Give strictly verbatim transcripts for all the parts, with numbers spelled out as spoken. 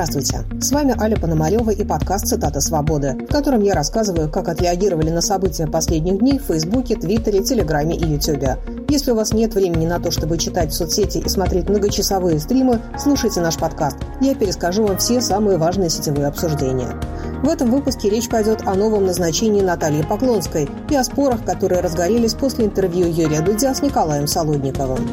Здравствуйте! С вами Аля Пономарева и подкаст «Цитата свободы», в котором я рассказываю, как отреагировали на события последних дней в Фейсбуке, Твиттере, Телеграме и Ютубе. Если у вас нет времени на то, чтобы читать в соцсети и смотреть многочасовые стримы, слушайте наш подкаст. Я перескажу вам все самые важные сетевые обсуждения. В этом выпуске речь пойдет о новом назначении Натальи Поклонской и о спорах, которые разгорелись после интервью Юрия Дудя с Николаем Солодниковым.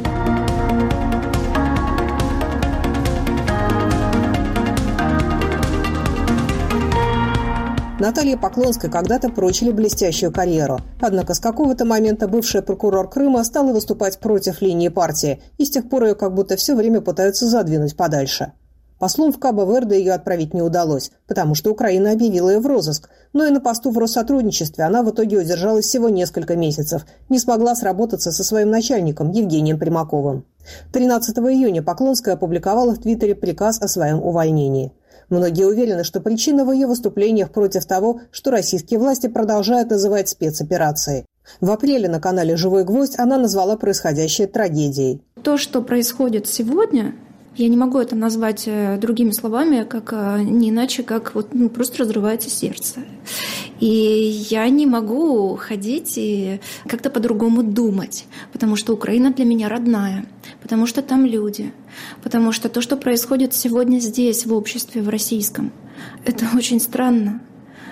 Наталье Поклонской когда-то прочили блестящую карьеру. Однако с какого-то момента бывшая прокурор Крыма стала выступать против линии партии, и с тех пор ее как будто все время пытаются задвинуть подальше. Послом в Кабо-Верде ее отправить не удалось, потому что Украина объявила ее в розыск. Но и на посту в Россотрудничестве она в итоге удержалась всего несколько месяцев, не смогла сработаться со своим начальником Евгением Примаковым. тринадцатого июня Поклонская опубликовала в Твиттере приказ о своем увольнении. Многие уверены, что причина в ее выступлениях против того, что российские власти продолжают называть спецоперацией. В апреле на канале «Живой гвоздь» она назвала происходящее трагедией. То, что происходит сегодня, я не могу это назвать другими словами, как не иначе, как вот, ну, просто разрывается сердце. И я не могу ходить и как-то по-другому думать, потому что Украина для меня родная, потому что там люди, потому что то, что происходит сегодня здесь, в обществе, в российском, это очень странно.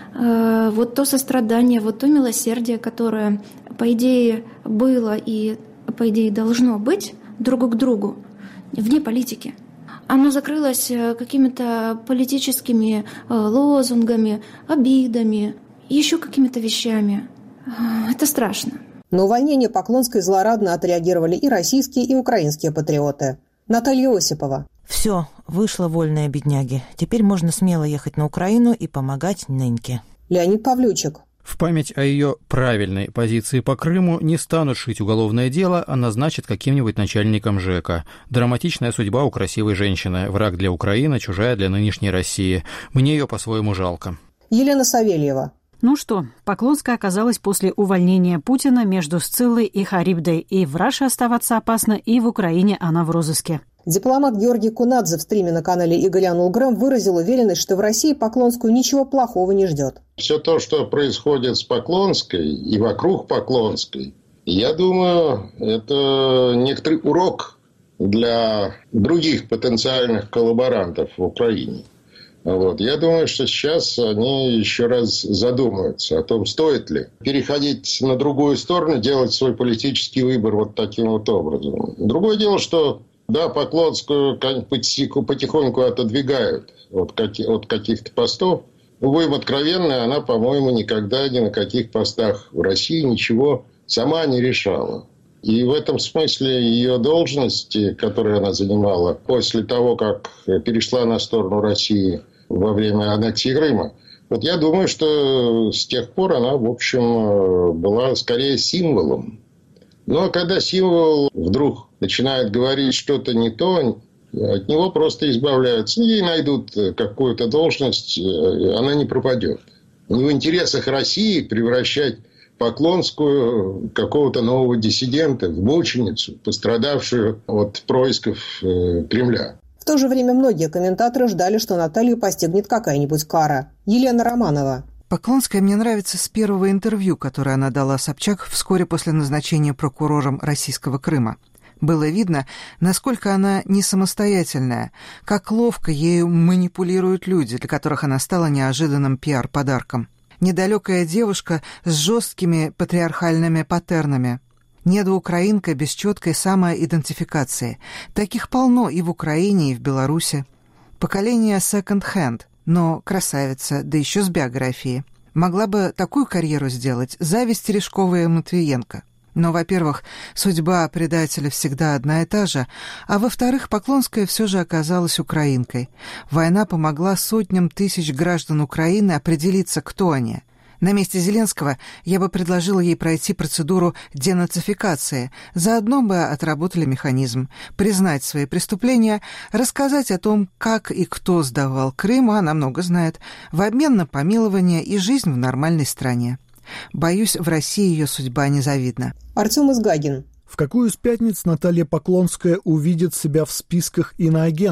Вот то сострадание, вот то милосердие, которое, по идее, было и, по идее, должно быть друг к другу, вне политики. Оно закрылось какими-то политическими лозунгами, обидами, еще какими-то вещами. Это страшно. На увольнение Поклонской злорадно отреагировали и российские, и украинские патриоты. Наталья Осипова. Все, вышла вольная бедняги. Теперь можно смело ехать на Украину и помогать ныньке. Леонид Павлючик. В память о ее правильной позиции по Крыму не станут шить уголовное дело, а назначат каким-нибудь начальником ЖЭКа. Драматичная судьба у красивой женщины. Враг для Украины, чужая для нынешней России. Мне ее по-своему жалко. Елена Савельева. Ну что, Поклонская оказалась после увольнения Путина между Сциллой и Харибдой. И в Раше оставаться опасно, и в Украине она в розыске. Дипломат Георгий Кунадзе в стриме на канале Игорь Анулгрэм выразил уверенность, что в России Поклонскую ничего плохого не ждет. Все то, что происходит с Поклонской и вокруг Поклонской, я думаю, это некоторый урок для других потенциальных коллаборантов в Украине. Вот. Я думаю, что сейчас они еще раз задумаются о том, стоит ли переходить на другую сторону, делать свой политический выбор вот таким вот образом. Другое дело, что да, Поклонскую потихоньку отодвигают от, каких- от каких-то постов. Будем откровенны, она, по-моему, никогда ни на каких постах в России ничего сама не решала. И в этом смысле ее должности, которые она занимала после того, как перешла на сторону России во время аннексии Крыма, вот я думаю, что с тех пор она, в общем, была скорее символом. Но когда символ вдруг начинает говорить что-то не то, от него просто избавляются. Ей найдут какую-то должность, она не пропадет. Не в интересах России превращать Поклонскую, какого-то нового диссидента, в мученицу, пострадавшую от происков Кремля. В то же время многие комментаторы ждали, что Наталью постигнет какая-нибудь кара. Елена Романова. Поклонская мне нравится с первого интервью, которое она дала Собчак вскоре после назначения прокурором российского Крыма. Было видно, насколько она не самостоятельная, как ловко ею манипулируют люди, для которых она стала неожиданным пиар-подарком. Недалекая девушка с жесткими патриархальными паттернами. Недоукраинка без четкой самоидентификации. Таких полно и в Украине, и в Беларуси. Поколение секонд-хенд, но красавица, да еще с биографией. Могла бы такую карьеру сделать зависть Терешкова и Матвиенко. Но, во-первых, судьба предателя всегда одна и та же, а во-вторых, Поклонская все же оказалась украинкой. Война помогла сотням тысяч граждан Украины определиться, кто они. На месте Зеленского я бы предложила ей пройти процедуру денацификации. Заодно бы отработали механизм. Признать свои преступления, рассказать о том, как и кто сдавал Крым, она много знает, в обмен на помилование и жизнь в нормальной стране. Боюсь, в России ее судьба незавидна. Артем Изгагин. В какую из пятниц Наталья Поклонская увидит себя в списках иноагентов?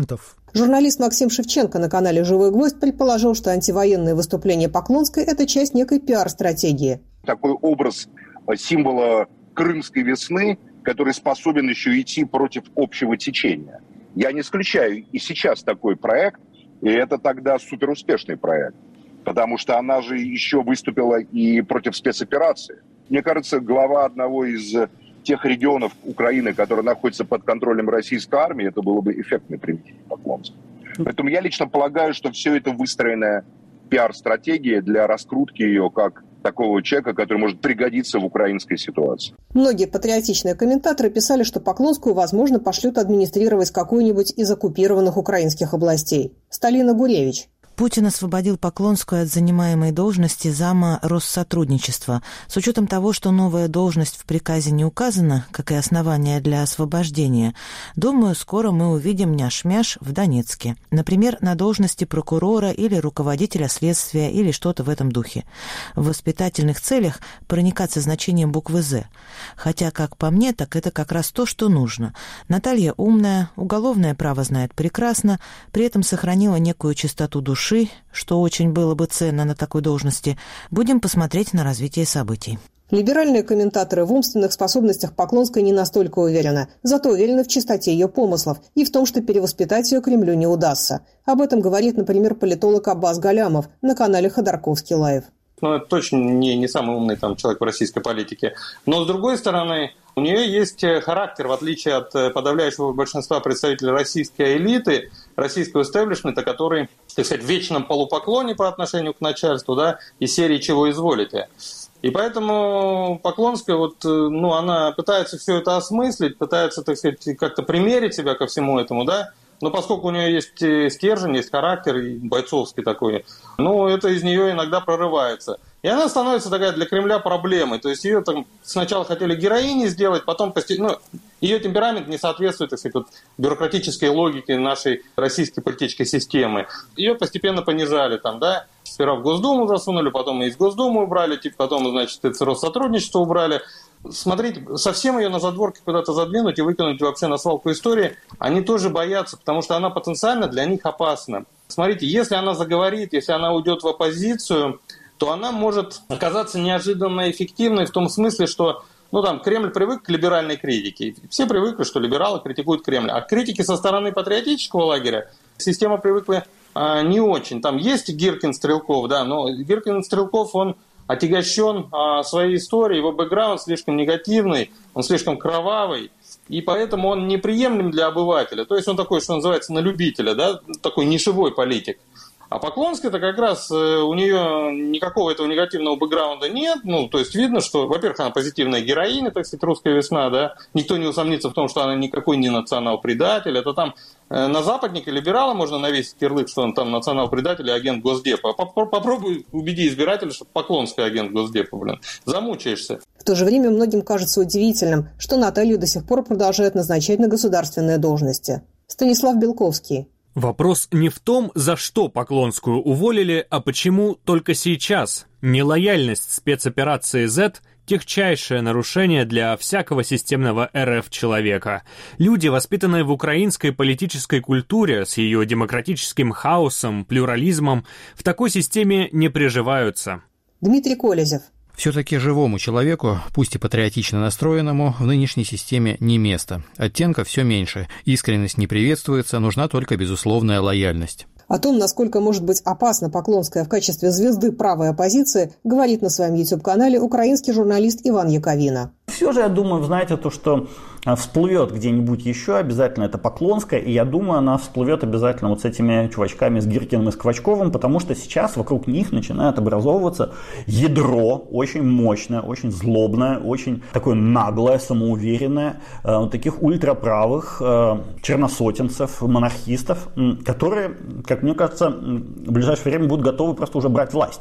Журналист Максим Шевченко на канале «Живой гвоздь» предположил, что антивоенные выступления Поклонской – это часть некой пиар-стратегии. Такой образ символа крымской весны, который способен еще идти против общего течения. Я не исключаю и сейчас такой проект, и это тогда суперуспешный проект, потому что она же еще выступила и против спецоперации. Мне кажется, глава одного из тех регионов Украины, которые находятся под контролем российской армии, это было бы эффектное применение Поклонской. Поэтому я лично полагаю, что все это выстроенная пиар-стратегия для раскрутки ее как такого человека, который может пригодиться в украинской ситуации. Многие патриотичные комментаторы писали, что Поклонскую, возможно, пошлют администрировать какую-нибудь из оккупированных украинских областей. Сталина Гуревич. Путин освободил Поклонскую от занимаемой должности зама Россотрудничества. С учетом того, что новая должность в приказе не указана, как и основание для освобождения, думаю, скоро мы увидим няш-мяш в Донецке. Например, на должности прокурора или руководителя следствия или что-то в этом духе. В воспитательных целях проникать со значением буквы «З». Хотя, как по мне, так это как раз то, что нужно. Наталья умная, уголовное право знает прекрасно, при этом сохранила некую чистоту души, что очень было бы ценно на такой должности. Будем посмотреть на развитие событий. Либеральные комментаторы в умственных способностях Поклонской не настолько уверены, зато уверены в чистоте ее помыслов и в том, что перевоспитать ее Кремлю не удастся. Об этом говорит, например, политолог Аббас Галямов на канале «Ходорковский лайв». Ну, это точно не, не самый умный там, человек в российской политике. Но, с другой стороны, у нее есть характер, в отличие от подавляющего большинства представителей российской элиты, российского истеблишмента, который, так сказать, в вечном полупоклоне по отношению к начальству, да, из серии «Чего изволите?». И поэтому Поклонская, вот, ну, она пытается все это осмыслить, пытается, так сказать, как-то примерить себя ко всему этому, да. Но поскольку у нее есть стержень, есть характер бойцовский такой, ну, это из нее иногда прорывается. И она становится такая для Кремля проблемой. То есть ее там сначала хотели героиней сделать, потом постепенно... Ну, ее темперамент не соответствует, так сказать, вот, бюрократической логике нашей российской политической системы. Ее постепенно понижали там, да. Сперва в Госдуму засунули, потом из Госдумы убрали, типа, потом, значит, это Россотрудничество убрали. Смотрите, совсем ее на задворке куда-то задвинуть и выкинуть вообще на свалку истории, они тоже боятся, потому что она потенциально для них опасна. Смотрите, если она заговорит, если она уйдет в оппозицию, то она может оказаться неожиданно эффективной в том смысле, что ну, там, Кремль привык к либеральной критике. Все привыкли, что либералы критикуют Кремль. А к критике со стороны патриотического лагеря система привыкла а, не очень. Там есть Гиркин-Стрелков, да, но Гиркин-Стрелков, он отягощен а, своей историей, его бэкграунд слишком негативный, он слишком кровавый, и поэтому он неприемлем для обывателя. То есть он такой, что называется, на любителя, да, такой нишевой политик. А Поклонская-то как раз у нее никакого этого негативного бэкграунда нет. Ну, то есть видно, что, во-первых, она позитивная героиня, так сказать, «Русская весна», да. Никто не усомнится в том, что она никакой не национал-предатель. Это там на западника либерала можно навесить ярлык, что он там национал-предатель и агент Госдепа. Попробуй убеди избирателя, что Поклонская агент Госдепа, блин. Замучаешься. В то же время многим кажется удивительным, что Наталью до сих пор продолжают назначать на государственные должности. Станислав Белковский. Вопрос не в том, за что Поклонскую уволили, а почему только сейчас. Нелояльность спецоперации «Зет» – техчайшее нарушение для всякого системного эр эф человека. Люди, воспитанные в украинской политической культуре с ее демократическим хаосом, плюрализмом, в такой системе не приживаются. Дмитрий Колезев. Все-таки живому человеку, пусть и патриотично настроенному, в нынешней системе не место. Оттенков все меньше, искренность не приветствуется, нужна только безусловная лояльность. О том, насколько может быть опасна Поклонская в качестве звезды правой оппозиции, говорит на своем YouTube-канале украинский журналист Иван Яковина. Все же, я думаю, знаете, то, что всплывет где-нибудь еще обязательно, это Поклонская, и я думаю, она всплывет обязательно вот с этими чувачками, с Гиркиным и с Квачковым, потому что сейчас вокруг них начинает образовываться ядро очень мощное, очень злобное, очень такое наглое, самоуверенное, вот таких ультраправых черносотенцев, монархистов, которые, как мне кажется, в ближайшее время будут готовы просто уже брать власть.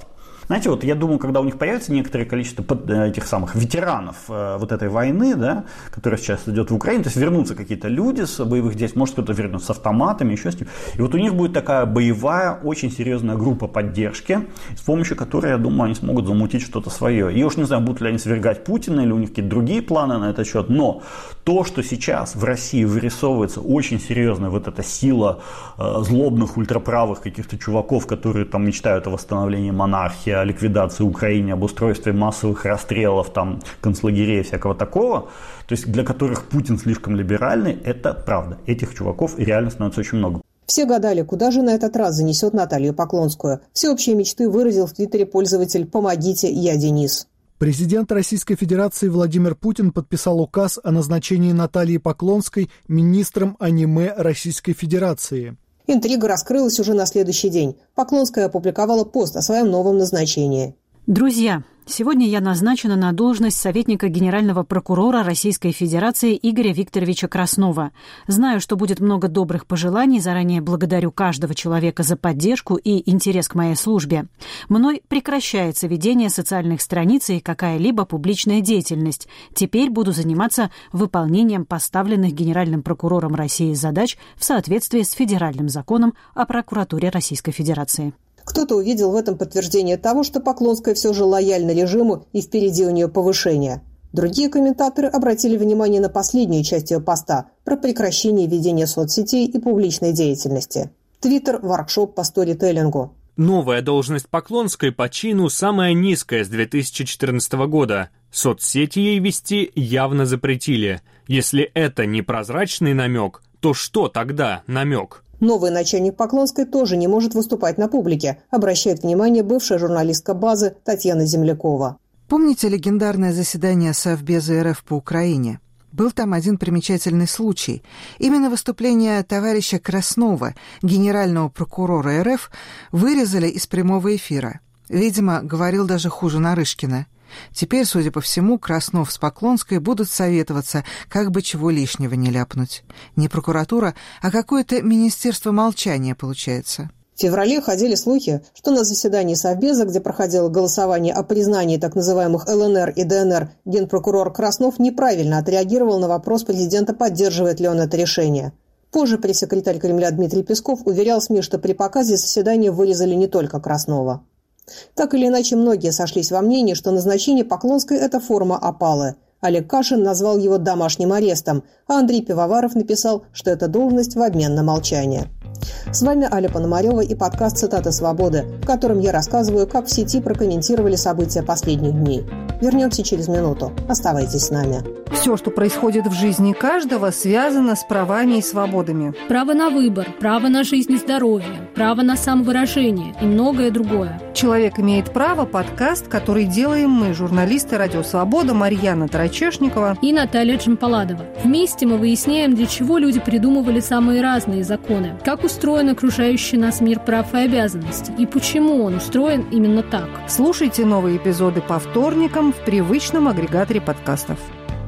Знаете, вот я думаю, когда у них появится некоторое количество этих самых ветеранов вот этой войны, да, которая сейчас идет в Украине, то есть вернутся какие-то люди с боевых действий, может кто-то вернется с автоматами, еще с ним. И вот у них будет такая боевая, очень серьезная группа поддержки, с помощью которой, я думаю, они смогут замутить что-то свое. Я уж не знаю, будут ли они свергать Путина или у них какие-то другие планы на этот счет, но то, что сейчас в России вырисовывается очень серьезная вот эта сила э, злобных ультраправых каких-то чуваков, которые там мечтают о восстановлении монархии, о ликвидации Украины, об устройстве массовых расстрелов, там, концлагерей, всякого такого, то есть для которых Путин слишком либеральный, это правда. Этих чуваков реально становится очень много. Все гадали, куда же на этот раз занесет Наталью Поклонскую. Всеобщие мечты выразил в Твиттере пользователь «Помогите, я Денис». Президент Российской Федерации Владимир Путин подписал указ о назначении Натальи Поклонской министром аниме Российской Федерации. Интрига раскрылась уже на следующий день. Поклонская опубликовала пост о своем новом назначении. Друзья, сегодня я назначена на должность советника генерального прокурора Российской Федерации Игоря Викторовича Краснова. Знаю, что будет много добрых пожеланий, заранее благодарю каждого человека за поддержку и интерес к моей службе. Мной прекращается ведение социальных страниц и какая-либо публичная деятельность. Теперь буду заниматься выполнением поставленных генеральным прокурором России задач в соответствии с федеральным законом о прокуратуре Российской Федерации. Кто-то увидел в этом подтверждение того, что Поклонская все же лояльна режиму и впереди у нее повышение. Другие комментаторы обратили внимание на последнюю часть ее поста про прекращение ведения соцсетей и публичной деятельности. Твиттер – воркшоп по сторителлингу. Новая должность Поклонской по чину самая низкая с две тысячи четырнадцатого года. Соцсети ей вести явно запретили. Если это не прозрачный намек, то что тогда намек? Новый начальник Поклонской тоже не может выступать на публике, обращает внимание бывшая журналистка базы Татьяна Землякова. Помните легендарное заседание Совбеза РФ по Украине? Был там один примечательный случай. Именно выступление товарища Краснова, генерального прокурора РФ, вырезали из прямого эфира. Видимо, говорил даже хуже Нарышкина. Теперь, судя по всему, Краснов с Поклонской будут советоваться, как бы чего лишнего не ляпнуть. Не прокуратура, а какое-то министерство молчания получается. В феврале ходили слухи, что на заседании Совбеза, где проходило голосование о признании так называемых ЛНР и ДНР, генпрокурор Краснов неправильно отреагировал на вопрос президента, поддерживает ли он это решение. Позже пресс-секретарь Кремля Дмитрий Песков уверял СМИ, что при показе заседания вырезали не только Краснова. Так или иначе, многие сошлись во мнении, что назначение Поклонской – это форма опалы. Олег Кашин назвал его домашним арестом, а Андрей Пивоваров написал, что это должность в обмен на молчание. С вами Аля Пономарева и подкаст «Цитаты свободы», в котором я рассказываю, как в сети прокомментировали события последних дней. Вернемся через минуту. Оставайтесь с нами. Все, что происходит в жизни каждого, связано с правами и свободами. Право на выбор, право на жизнь и здоровье, право на самовыражение и многое другое. «Человек имеет право» – подкаст, который делаем мы, журналисты «Радио Свобода» Марьяна Тарачешникова и Наталья Джампаладова. Вместе мы выясняем, для чего люди придумывали самые разные законы, как устроен окружающий нас мир прав и обязанностей и почему он устроен именно так. Слушайте новые эпизоды по вторникам в привычном агрегаторе подкастов.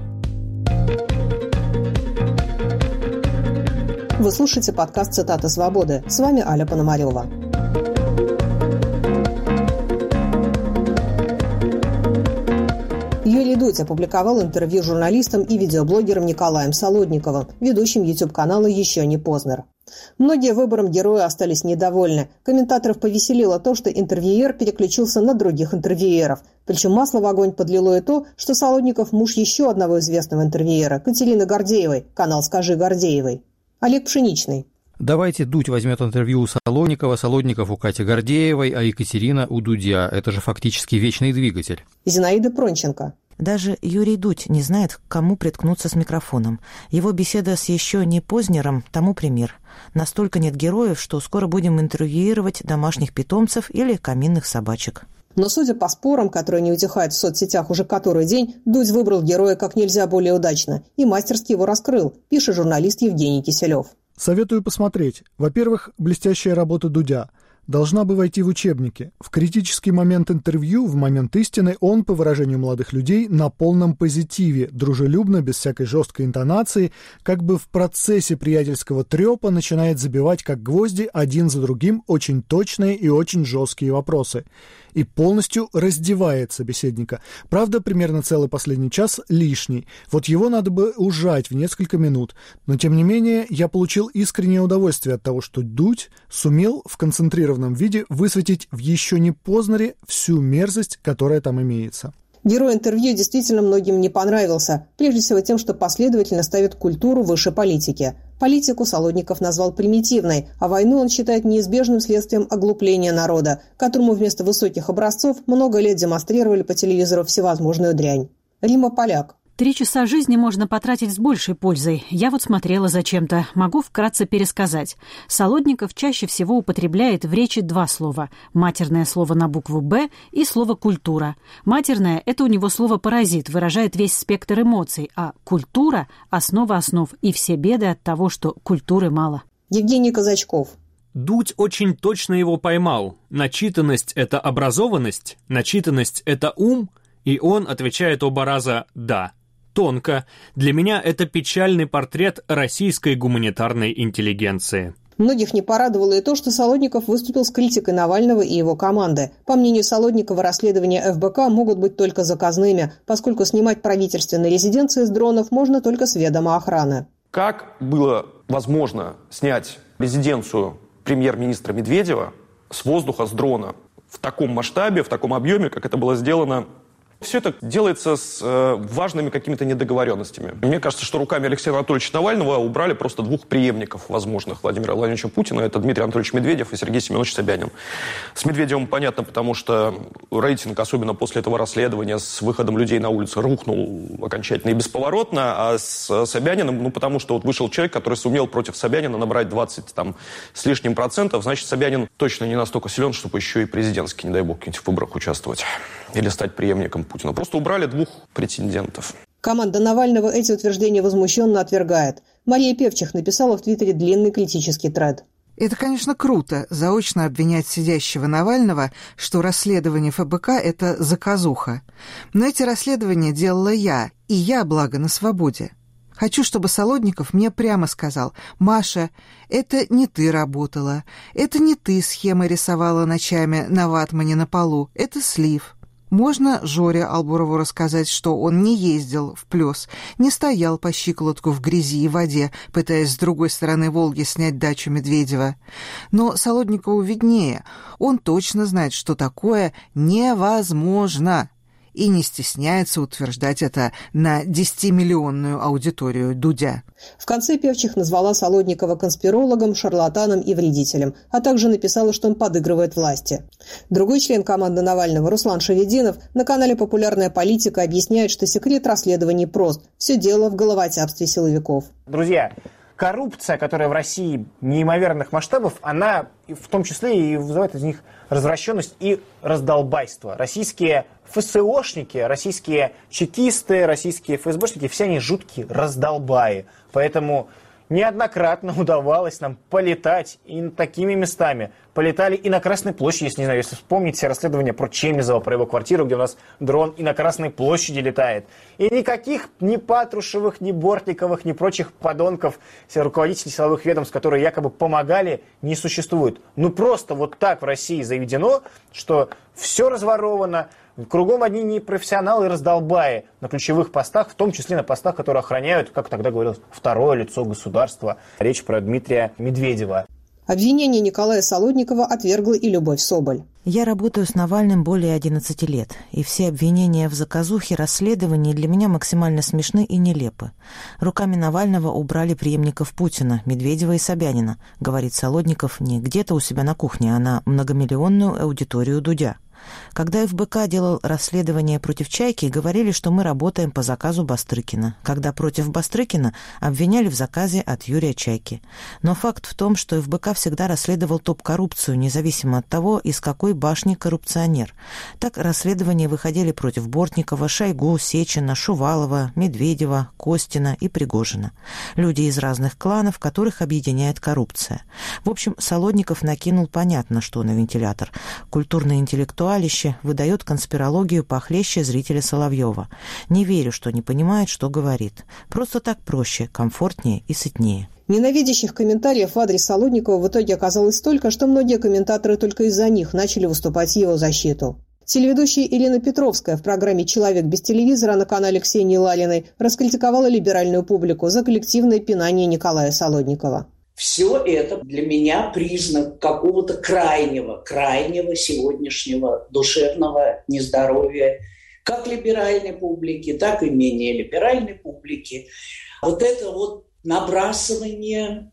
Вы слушаете подкаст «Цитаты свободы». С вами Аля Пономарева. Юрий Дудь опубликовал интервью журналистом и видеоблогером Николаем Солодниковым, ведущим YouTube-канала «Еще не Познер». Многие выбором героя остались недовольны. Комментаторов повеселило то, что интервьюер переключился на других интервьюеров. Причем масло в огонь подлило и то, что Солодников – муж еще одного известного интервьюера – Катерины Гордеевой, канал «Скажи Гордеевой». Олег Пшеничный. Давайте Дудь возьмет интервью у Солодникова, Солодников у Кати Гордеевой, а Екатерина у Дудя. Это же фактически вечный двигатель. Зинаида Пронченко. Даже Юрий Дудь не знает, к кому приткнуться с микрофоном. Его беседа с еще не Познером тому пример. Настолько нет героев, что скоро будем интервьюировать домашних питомцев или каминных собачек. Но судя по спорам, которые не утихают в соцсетях уже который день, Дудь выбрал героя как нельзя более удачно и мастерски его раскрыл, пишет журналист Евгений Киселев. Советую посмотреть. Во-первых, блестящая работа Дудя. должна бы войти в учебники. В критический момент интервью, в момент истины, он, по выражению молодых людей, на полном позитиве, дружелюбно, без всякой жесткой интонации, как бы в процессе приятельского трепа начинает забивать как гвозди один за другим очень точные и очень жесткие вопросы. И полностью раздевает собеседника. Правда, примерно целый последний час лишний. Вот его надо бы ужать в несколько минут. Но, тем не менее, я получил искреннее удовольствие от того, что Дудь сумел в концентрированном виде высветить в еще не Познере всю мерзость, которая там имеется. Герой интервью действительно многим не понравился, прежде всего тем, что последовательно ставит культуру выше политики. Политику Солодников назвал примитивной, а войну он считает неизбежным следствием оглупления народа, которому вместо высоких образцов много лет демонстрировали по телевизору всевозможную дрянь. Рима Поляк. Три часа жизни можно потратить с большей пользой. Я вот смотрела зачем-то. Могу вкратце пересказать. Солодников чаще всего употребляет в речи два слова. Матерное слово на букву «Б» и слово «культура». Матерное – это у него слово «паразит», выражает весь спектр эмоций, а культура – основа основ, и все беды от того, что культуры мало. Евгений Казачков. Дудь очень точно его поймал. Начитанность – это образованность, начитанность – это ум, и он отвечает оба раза «да». Тонко. Для меня это печальный портрет российской гуманитарной интеллигенции. Многих не порадовало и то, что Солодников выступил с критикой Навального и его команды. По мнению Солодникова, расследования эф бэ ка могут быть только заказными, поскольку снимать правительственные резиденции с дронов можно только с ведома охраны. Как было возможно снять резиденцию премьер-министра Медведева с воздуха, с дрона, в таком масштабе, в таком объеме, как это было сделано? Все это делается с э, важными какими-то недоговоренностями. Мне кажется, что руками Алексея Анатольевича Навального убрали просто двух преемников возможных Владимира Владимировича Путина. Это Дмитрий Анатольевич Медведев и Сергей Семенович Собянин. С Медведевым понятно, потому что рейтинг, особенно после этого расследования, с выходом людей на улицу, рухнул окончательно и бесповоротно. А с Собяниным, ну, потому что вот вышел человек, который сумел против Собянина набрать двадцать там, с лишним процентов. Значит, Собянин точно не настолько силен, чтобы еще и президентский, не дай бог, в каких-нибудь выборах участвовать. Или стать преемником Путина. Просто убрали двух претендентов. Команда Навального эти утверждения возмущенно отвергает. Мария Певчих написала в Твиттере длинный критический тред. Это, конечно, круто, заочно обвинять сидящего Навального, что расследование эф бэ ка – это заказуха. Но эти расследования делала я, и я, благо, на свободе. Хочу, чтобы Солодников мне прямо сказал: «Маша, это не ты работала, это не ты схемы рисовала ночами на ватмане на полу, это слив». Можно Жоре Албурову рассказать, что он не ездил в Плёс, не стоял по щиколотку в грязи и воде, пытаясь с другой стороны Волги снять дачу Медведева. Но Солодникову виднее. Он точно знает, что такое невозможно. И не стесняется утверждать это на десятимиллионную аудиторию Дудя. В конце Певчих назвала Солодникова конспирологом, шарлатаном и вредителем, а также написала, что он подыгрывает власти. Другой член команды Навального, Руслан Шавединов, на канале «Популярная политика» объясняет, что секрет расследований прост. Все дело в головотяпстве силовиков. Друзья, коррупция, которая в России неимоверных масштабов, она в том числе и вызывает из них развращенность и раздолбайство. Российские эф эс о-шники, российские чекисты, российские эф эс бэ-шники, все они жуткие раздолбаи. Поэтому неоднократно удавалось нам полетать и такими местами. Полетали и на Красной площади, если, не знаю, если вспомнить все расследования про Чемизова, про его квартиру, где у нас дрон и на Красной площади летает. И никаких ни Патрушевых, ни Бортниковых, ни прочих подонков, руководителей силовых ведомств, которые якобы помогали, не существует. Ну просто вот так в России заведено, что все разворовано, кругом одни непрофессионалы и раздолбаи на ключевых постах, в том числе на постах, которые охраняют, как тогда говорилось, второе лицо государства. Речь про Дмитрия Медведева. Обвинение Николая Солодникова отвергла и Любовь Соболь. Я работаю с Навальным более одиннадцати лет, и все обвинения в заказухе расследований для меня максимально смешны и нелепы. Руками Навального убрали преемников Путина, Медведева и Собянина, говорит Солодников не где-то у себя на кухне, а на многомиллионную аудиторию Дудя. Когда эф бэ ка делал расследование против «Чайки», говорили, что мы работаем по заказу Бастрыкина. Когда против Бастрыкина, обвиняли в заказе от Юрия Чайки. Но факт в том, что эф бэ ка всегда расследовал топ-коррупцию, независимо от того, из какой башни коррупционер. Так расследования выходили против Бортникова, Шойгу, Сечина, Шувалова, Медведева, Костина и Пригожина. Люди из разных кланов, которых объединяет коррупция. В общем, Солодников накинул понятно, что на вентилятор. Культурное интеллектуалище выдает конспирологию похлеще зрителя Соловьева. Не верю, что не понимает, что говорит. Просто так проще, комфортнее и сытнее. Ненавидящих комментариев в адрес Солодникова в итоге оказалось столько, что многие комментаторы только из-за них начали выступать в его защиту. Телеведущая Елена Петровская в программе «Человек без телевизора» на канале Ксении Лалиной раскритиковала либеральную публику за коллективное пинание Николая Солодникова. Все это для меня признак какого-то крайнего, крайнего сегодняшнего душевного нездоровья как либеральной публики, так и менее либеральной публики. Вот это вот набрасывание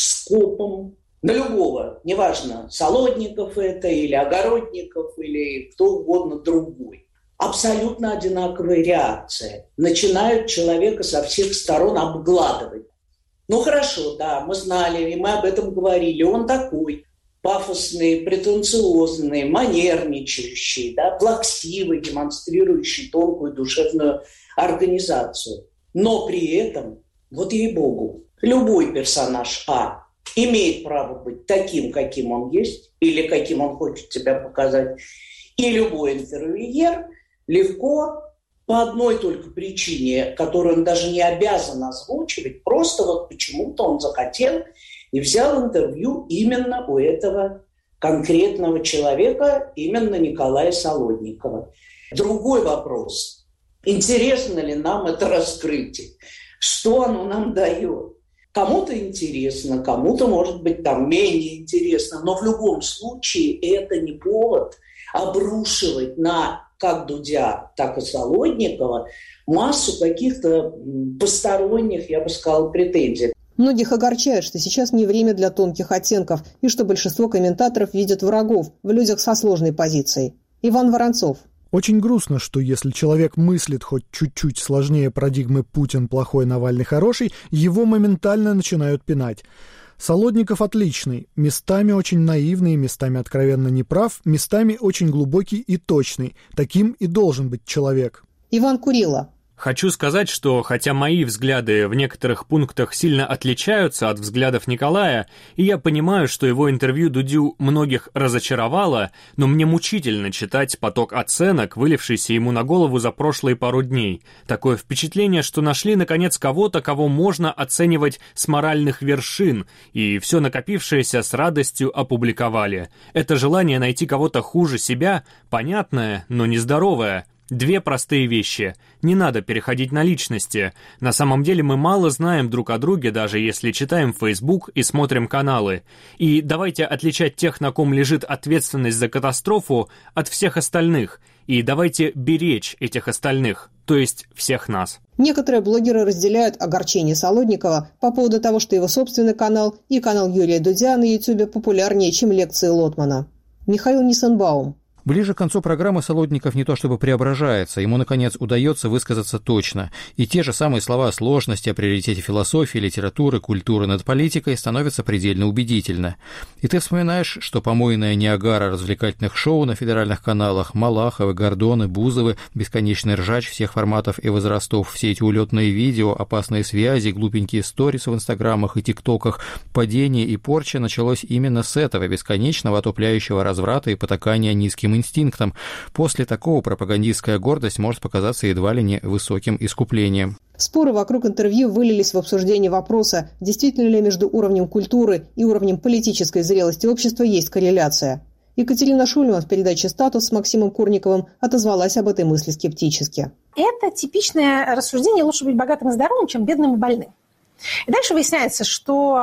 скопом на любого, неважно, Солодников это или Огородников, или кто угодно другой. Абсолютно одинаковая реакция. Начинают человека со всех сторон обгладывать. Ну хорошо, да, мы знали, и мы об этом говорили. Он такой пафосный, претенциозный, манерничающий, да, плаксивый, демонстрирующий тонкую душевную организацию. Но при этом, вот ей-богу, любой персонаж А имеет право быть таким, каким он есть, или каким он хочет себя показать. И любой интервьюер легко, по одной только причине, которую он даже не обязан озвучивать, просто вот почему-то он захотел и взял интервью именно у этого конкретного человека, именно Николая Солодникова. Другой вопрос. Интересно ли нам это раскрытие? Что оно нам дает? Кому-то интересно, кому-то, может быть, там менее интересно, но в любом случае это не повод обрушивать на как Дудя, так и Солодникова массу каких-то посторонних, я бы сказала, претензий. Многих огорчает, что сейчас не время для тонких оттенков и что большинство комментаторов видят врагов в людях со сложной позицией. Иван Воронцов. Очень грустно, что если человек мыслит хоть чуть-чуть сложнее парадигмы «Путин плохой, Навальный хороший», его моментально начинают пинать. Солодников отличный, местами очень наивный, местами откровенно неправ, местами очень глубокий и точный. Таким и должен быть человек. Иван Курило. Хочу сказать, что хотя мои взгляды в некоторых пунктах сильно отличаются от взглядов Николая, и я понимаю, что его интервью Дудю многих разочаровало, но мне мучительно читать поток оценок, вылившийся ему на голову за прошлые пару дней. Такое впечатление, что нашли, наконец, кого-то, кого можно оценивать с моральных вершин, и все накопившееся с радостью опубликовали. Это желание найти кого-то хуже себя, понятное, но нездоровое. Две простые вещи. Не надо переходить на личности. На самом деле мы мало знаем друг о друге, даже если читаем Facebook и смотрим каналы. И давайте отличать тех, на ком лежит ответственность за катастрофу, от всех остальных. И давайте беречь этих остальных, то есть всех нас. Некоторые блогеры разделяют огорчение Солодникова по поводу того, что его собственный канал и канал Юрия Дудя на Ютубе популярнее, чем лекции Лотмана. Михаил Нисенбаум. Ближе к концу программы Солодников не то чтобы преображается, ему, наконец, удается высказаться точно, и те же самые слова о сложности, о приоритете философии, литературы, культуры над политикой становятся предельно убедительно. И ты вспоминаешь, что помойная Ниагара развлекательных шоу на федеральных каналах, Малаховы, Гордоны, Бузовы, бесконечный ржач всех форматов и возрастов, все эти улетные видео, опасные связи, глупенькие сторисы в инстаграмах и тиктоках, падение и порча началось именно с этого бесконечного отупляющего разврата и потакания низким инстинктом. После такого пропагандистская гордость может показаться едва ли не высоким искуплением. Споры вокруг интервью вылились в обсуждение вопроса, действительно ли между уровнем культуры и уровнем политической зрелости общества есть корреляция. Екатерина Шульман в передаче «Статус» с Максимом Курниковым отозвалась об этой мысли скептически. Это типичное рассуждение: лучше быть богатым и здоровым, чем бедным и больным. И дальше выясняется, что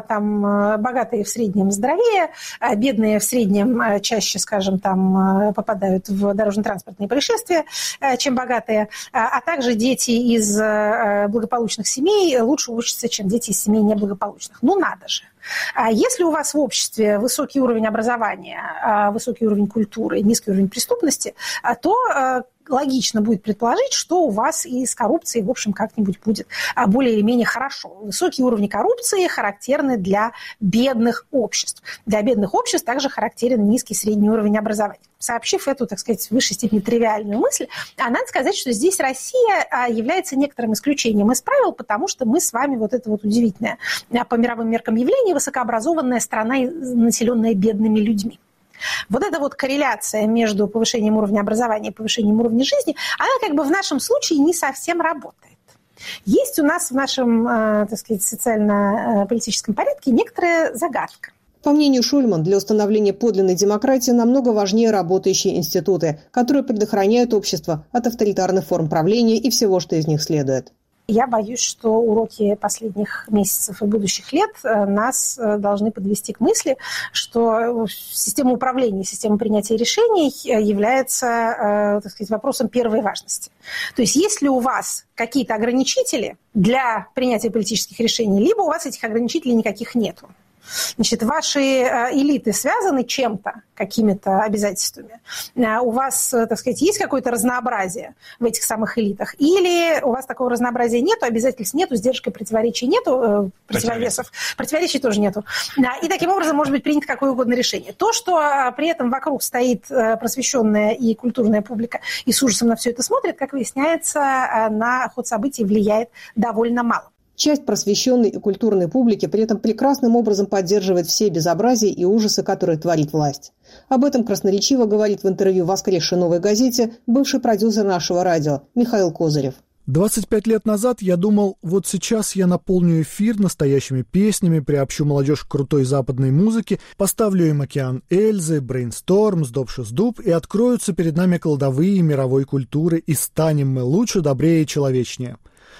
там богатые в среднем здоровее, бедные в среднем чаще, скажем, там попадают в дорожно-транспортные происшествия, чем богатые, а также дети из благополучных семей лучше учатся, чем дети из семей неблагополучных. Ну, надо же. Если у вас в обществе высокий уровень образования, высокий уровень культуры, низкий уровень преступности, то логично будет предположить, что у вас и с коррупцией, в общем, как-нибудь будет более или менее хорошо. Высокие уровни коррупции характерны для бедных обществ. Для бедных обществ также характерен низкий средний уровень образования. Сообщив эту, так сказать, в высшей степени тривиальную мысль, надо сказать, что здесь Россия является некоторым исключением из правил, потому что мы с вами вот это вот удивительное по мировым меркам явление, высокообразованная страна, населенная бедными людьми. Вот эта вот корреляция между повышением уровня образования и повышением уровня жизни, она как бы в нашем случае не совсем работает. Есть у нас в нашем, так сказать, социально-политическом порядке некоторая загадка. По мнению Шульман, для установления подлинной демократии намного важнее работающие институты, которые предохраняют общество от авторитарных форм правления и всего, что из них следует. Я боюсь, что уроки последних месяцев и будущих лет нас должны подвести к мысли, что система управления, система принятия решений является, так сказать, вопросом первой важности. То есть есть ли у вас какие-то ограничители для принятия политических решений, либо у вас этих ограничителей никаких нету. Значит, ваши элиты связаны чем-то, какими-то обязательствами? У вас, так сказать, есть какое-то разнообразие в этих самых элитах? Или у вас такого разнообразия нету, обязательств нету, сдержек и противоречий нету, противовесов, противоречий тоже нету. И таким образом может быть принято какое угодно решение. То, что при этом вокруг стоит просвещенная и культурная публика и с ужасом на все это смотрит, как выясняется, на ход событий влияет довольно мало. Часть просвещенной и культурной публики при этом прекрасным образом поддерживает все безобразия и ужасы, которые творит власть. Об этом красноречиво говорит в интервью воскресшей «Новой газете» бывший продюсер нашего радио Михаил Козырев. двадцать пять лет назад я думал, вот сейчас я наполню эфир настоящими песнями, приобщу молодежь к крутой западной музыке, поставлю им «Океан Эльзы», «Брейнсторм», «Сдоб-шиздуб» и откроются перед нами кладовые мировой культуры, и станем мы лучше, добрее и человечнее.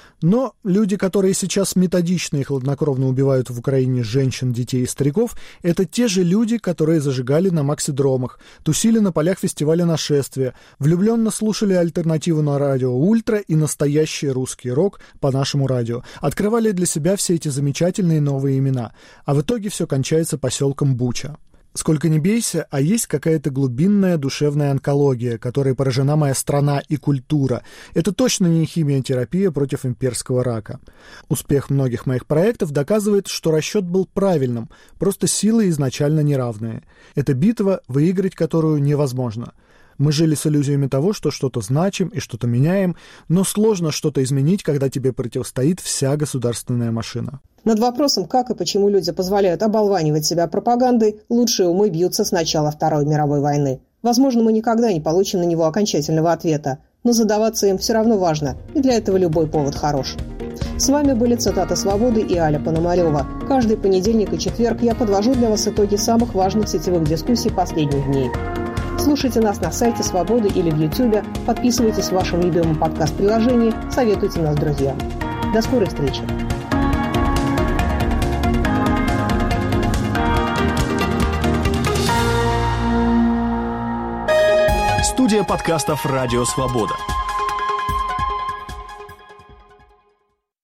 Но люди, которые сейчас методично и хладнокровно убивают в Украине женщин, детей и стариков, это те же люди, которые зажигали на максидромах, тусили на полях фестиваля «Нашествие», влюбленно слушали альтернативу на радио «Ультра» и настоящий русский рок по нашему радио, открывали для себя все эти замечательные новые имена, а в итоге все кончается поселком Буча. Сколько ни бейся, а есть какая-то глубинная душевная онкология, которой поражена моя страна и культура. Это точно не химиотерапия против имперского рака. Успех многих моих проектов доказывает, что расчет был правильным, просто силы изначально неравные. Это битва, выиграть которую невозможно. Мы жили с иллюзиями того, что что-то значим и что-то меняем, но сложно что-то изменить, когда тебе противостоит вся государственная машина. Над вопросом, как и почему люди позволяют оболванивать себя пропагандой, лучшие умы бьются с начала Второй мировой войны. Возможно, мы никогда не получим на него окончательного ответа, но задаваться им все равно важно, и для этого любой повод хорош. С вами были «Цитаты свободы» и Аля Пономарева. Каждый понедельник и четверг я подвожу для вас итоги самых важных сетевых дискуссий последних дней. Слушайте нас на сайте «Свободы» или в Ютьюбе, подписывайтесь в вашем любимом подкаст-приложении, советуйте нас друзьям. До скорой встречи! Студия подкастов «Радио Свобода».